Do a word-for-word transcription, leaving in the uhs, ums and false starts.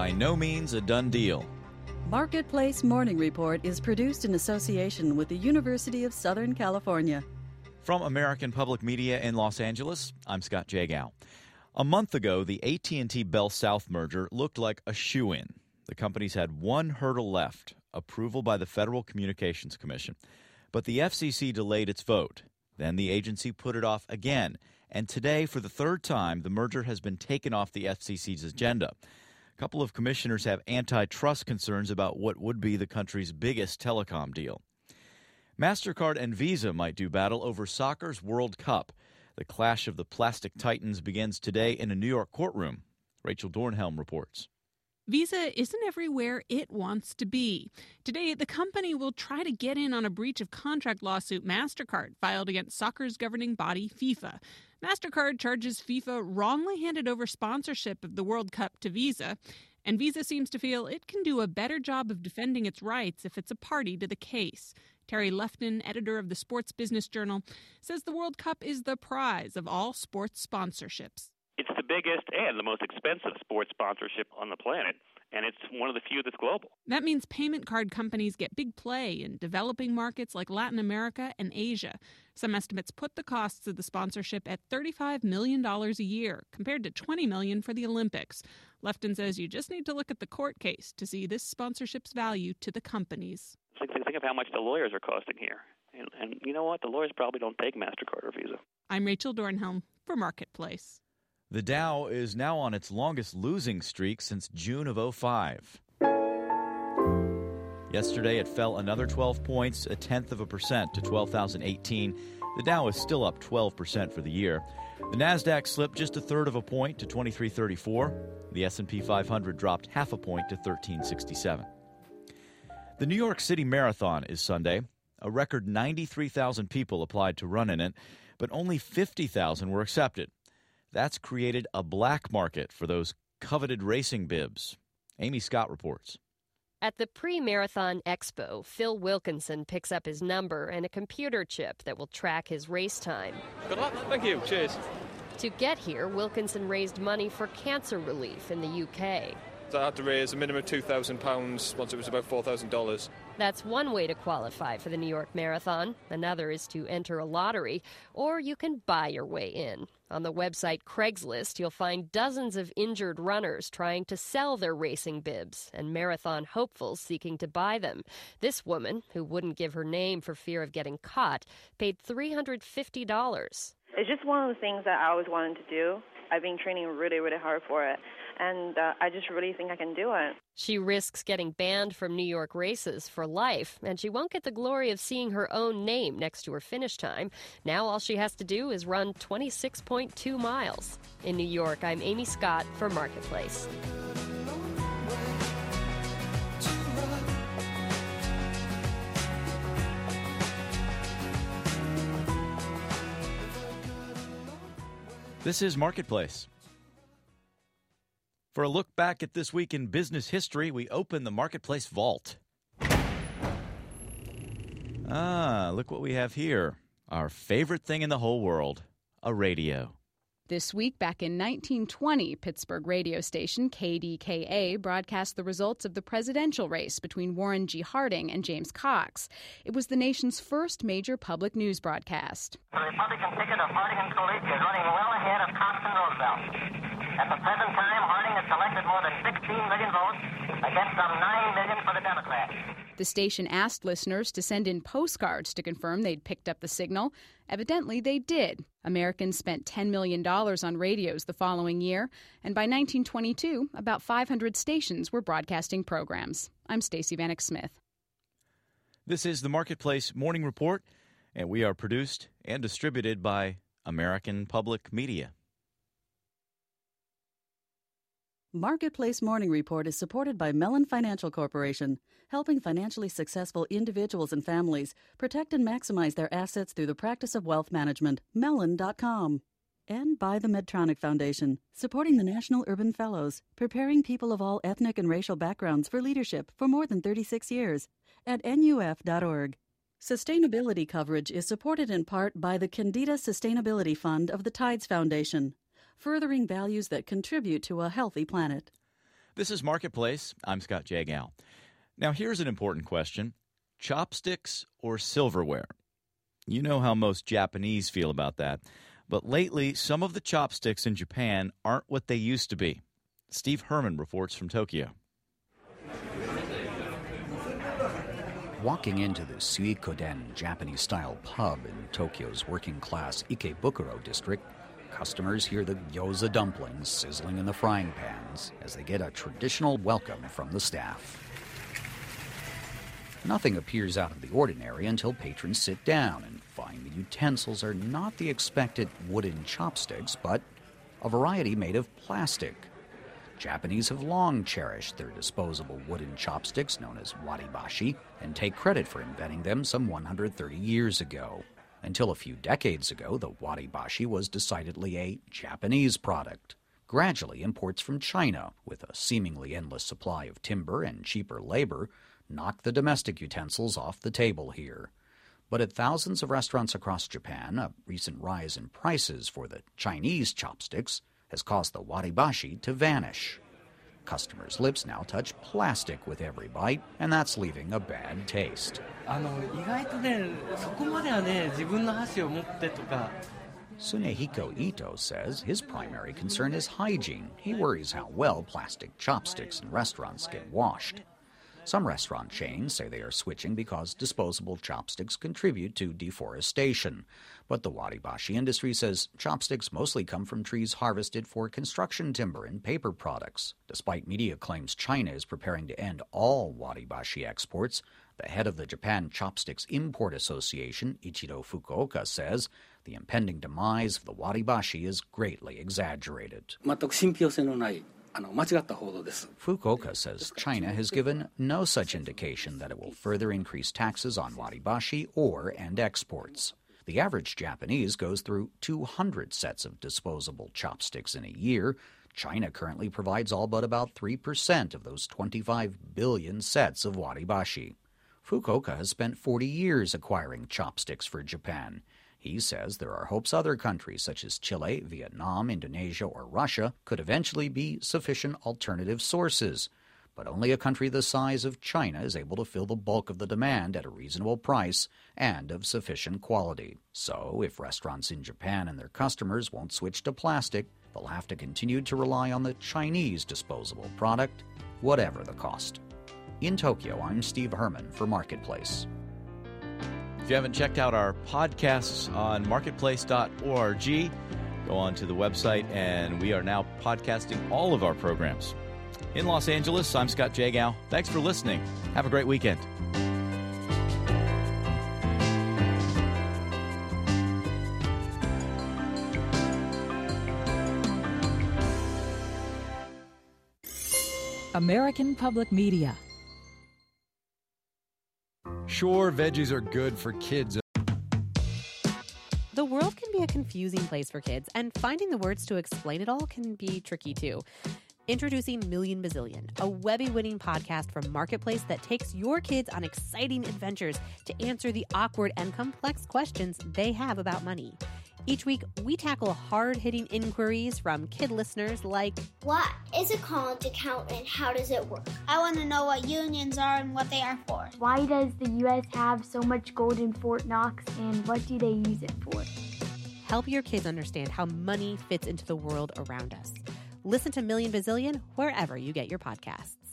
by no means a done deal. Marketplace Morning Report is produced in association with the University of Southern California. From American Public Media in Los Angeles, I'm Scott Jagow. A month ago, the A T and T Bell South merger looked like a shoo-in. The companies had one hurdle left, approval by the Federal Communications Commission. But the F C C delayed its vote. Then the agency put it off again. And today, for the third time, the merger has been taken off the F C C's agenda. A couple of commissioners have antitrust concerns about what would be the country's biggest telecom deal. MasterCard and Visa might do battle over soccer's World Cup. The clash of the plastic titans begins today in a New York courtroom. Rachel Dornhelm reports. Visa isn't everywhere it wants to be. Today, the company will try to get in on a breach of contract lawsuit MasterCard filed against soccer's governing body, FIFA. MasterCard charges FIFA wrongly handed over sponsorship of the World Cup to Visa, and Visa seems to feel it can do a better job of defending its rights if it's a party to the case. Terry Lefton, editor of the Sports Business Journal, says the World Cup is the prize of all sports sponsorships. It's the biggest and the most expensive sports sponsorship on the planet, and it's one of the few that's global. That means payment card companies get big play in developing markets like Latin America and Asia. Some estimates put the costs of the sponsorship at thirty-five million dollars a year, compared to twenty million dollars for the Olympics. Lefton says you just need to look at the court case to see this sponsorship's value to the companies. Think, think of how much the lawyers are costing here. And, and you know what? The lawyers probably don't take MasterCard or Visa. I'm Rachel Dornhelm for Marketplace. The Dow is now on its longest losing streak since June of oh five. Yesterday, it fell another twelve points, a tenth of a percent to twelve thousand eighteen. The Dow is still up twelve percent for the year. The Nasdaq slipped just a third of a point to twenty-three thirty-four. The S and P five hundred dropped half a point to thirteen sixty-seven. The New York City Marathon is Sunday. A record ninety-three thousand people applied to run in it, but only fifty thousand were accepted. That's created a black market for those coveted racing bibs. Amy Scott reports. At the pre-marathon expo, Phil Wilkinson picks up his number and a computer chip that will track his race time. Good luck. Thank you. Cheers. To get here, Wilkinson raised money for cancer relief in the U K. So I had to raise a minimum of two thousand pounds once it was about four thousand dollars. That's one way to qualify for the New York Marathon. Another is to enter a lottery, or you can buy your way in. On the website Craigslist, you'll find dozens of injured runners trying to sell their racing bibs and marathon hopefuls seeking to buy them. This woman, who wouldn't give her name for fear of getting caught, paid three hundred fifty dollars. It's just one of the things that I always wanted to do. I've been training really, really hard for it, and uh, I just really think I can do it. She risks getting banned from New York races for life, and she won't get the glory of seeing her own name next to her finish time. Now all she has to do is run twenty-six point two miles. In New York, I'm Amy Scott for Marketplace. This is Marketplace. For a look back at this week in business history, we open the Marketplace vault. Ah, look what we have here. Our favorite thing in the whole world, a radio. This week, back in nineteen twenty, Pittsburgh radio station K D K A broadcast the results of the presidential race between Warren G. Harding and James Cox. It was the nation's first major public news broadcast. The Republican ticket of Harding and Coolidge is running well ahead of Cox and Roosevelt. At the present time, Harding has collected more than sixteen million votes against some nine million for the Democrats. The station asked listeners to send in postcards to confirm they'd picked up the signal. Evidently, they did. Americans spent ten million dollars on radios the following year, and by nineteen twenty-two, about five hundred stations were broadcasting programs. I'm Stacey Vanek Smith. This is the Marketplace Morning Report, and we are produced and distributed by American Public Media. Marketplace Morning Report is supported by Mellon Financial Corporation, helping financially successful individuals and families protect and maximize their assets through the practice of wealth management. Mellon dot com. And by the Medtronic Foundation, supporting the National Urban Fellows, preparing people of all ethnic and racial backgrounds for leadership for more than thirty-six years at N U F dot org. Sustainability coverage is supported in part by the Candida Sustainability Fund of the Tides Foundation, furthering values that contribute to a healthy planet. This is Marketplace. I'm Scott Jagow. Now, here's an important question. Chopsticks or silverware? You know how most Japanese feel about that. But lately, some of the chopsticks in Japan aren't what they used to be. Steve Herman reports from Tokyo. Walking into the Suikoden Japanese-style pub in Tokyo's working-class Ikebukuro district, customers hear the gyoza dumplings sizzling in the frying pans as they get a traditional welcome from the staff. Nothing appears out of the ordinary until patrons sit down and find the utensils are not the expected wooden chopsticks, but a variety made of plastic. Japanese have long cherished their disposable wooden chopsticks known as waribashi and take credit for inventing them some one hundred thirty years ago. Until a few decades ago, the waribashi was decidedly a Japanese product. Gradually, imports from China, with a seemingly endless supply of timber and cheaper labor, knocked the domestic utensils off the table here. But at thousands of restaurants across Japan, a recent rise in prices for the Chinese chopsticks has caused the waribashi to vanish. Customers' lips now touch plastic with every bite, and that's leaving a bad taste. Tsunehiko Ito says his primary concern is hygiene. He worries how well plastic chopsticks in restaurants get washed. Some restaurant chains say they are switching because disposable chopsticks contribute to deforestation. But the waribashi industry says chopsticks mostly come from trees harvested for construction timber and paper products. Despite media claims China is preparing to end all waribashi exports, the head of the Japan Chopsticks Import Association, Ichiro Fukuoka, says the impending demise of the waribashi is greatly exaggerated. Fukuoka says China has given no such indication that it will further increase taxes on waribashi or end exports. The average Japanese goes through two hundred sets of disposable chopsticks in a year. China currently provides all but about three percent of those twenty-five billion sets of waribashi. Fukuoka has spent forty years acquiring chopsticks for Japan. He says there are hopes other countries such as Chile, Vietnam, Indonesia, or Russia could eventually be sufficient alternative sources. But only a country the size of China is able to fill the bulk of the demand at a reasonable price and of sufficient quality. So, if restaurants in Japan and their customers won't switch to plastic, they'll have to continue to rely on the Chinese disposable product, whatever the cost. In Tokyo, I'm Steve Herman for Marketplace. If you haven't checked out our podcasts on marketplace dot org, go on to the website, and we are now podcasting all of our programs. In Los Angeles, I'm Scott Jagow. Thanks for listening. Have a great weekend. American Public Media. Sure, veggies are good for kids. The world can be a confusing place for kids, and finding the words to explain it all can be tricky too. Introducing Million Bazillion, a Webby-winning podcast from Marketplace that takes your kids on exciting adventures to answer the awkward and complex questions they have about money. Each week, we tackle hard-hitting inquiries from kid listeners like, what is a college account and how does it work? I want to know what unions are and what they are for. Why does the U S have so much gold in Fort Knox and what do they use it for? Help your kids understand how money fits into the world around us. Listen to Million Bazillion wherever you get your podcasts.